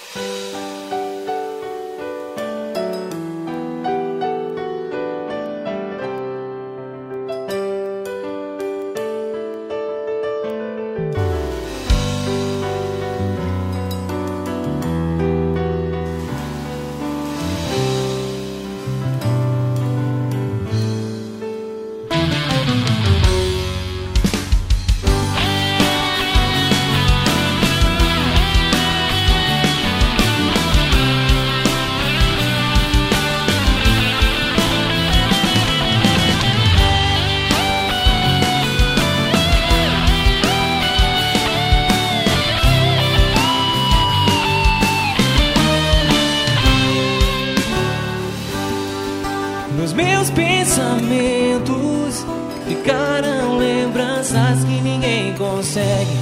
Nos meus pensamentos ficaram lembranças que ninguém consegue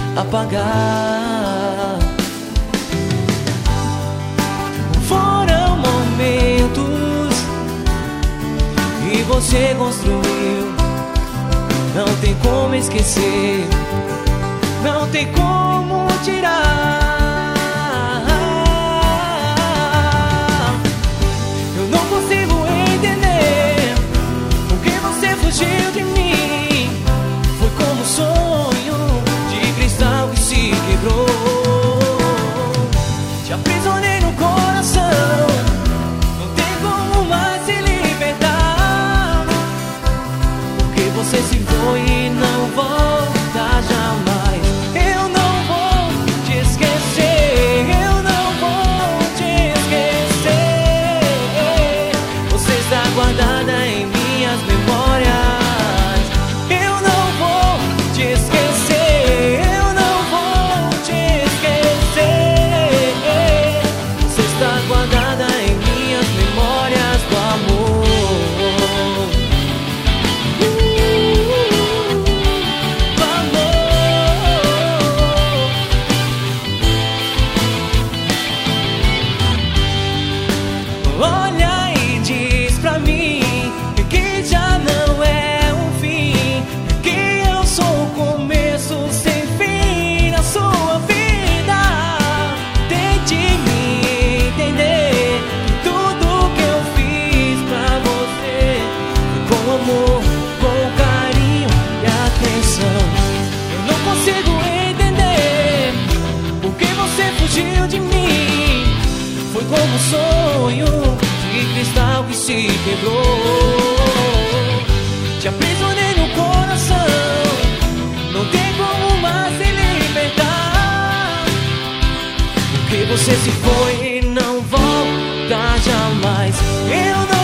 apagar. Foram momentos que você construiu, não tem como esquecer, não tem como tirar. Fugiu de mim, foi como um sonho de cristal que se quebrou. Te aprisionei no coração, não tem como mais se libertar, porque você se foi e não volta jamais. Eu não vou te esquecer, eu não vou te esquecer. Você está guardada em minhas memórias. Olha e diz pra mim que já não é um fim, que eu sou o começo sem fim na sua vida. Tente me entender, que tudo que eu fiz pra você foi com amor, com carinho e atenção. Eu não consigo entender porque você fugiu de mim. Foi como um sonho de cristal que se quebrou. Te aprisionei no coração, não tem como mais se libertar, porque você se foi e não volta jamais. Eu não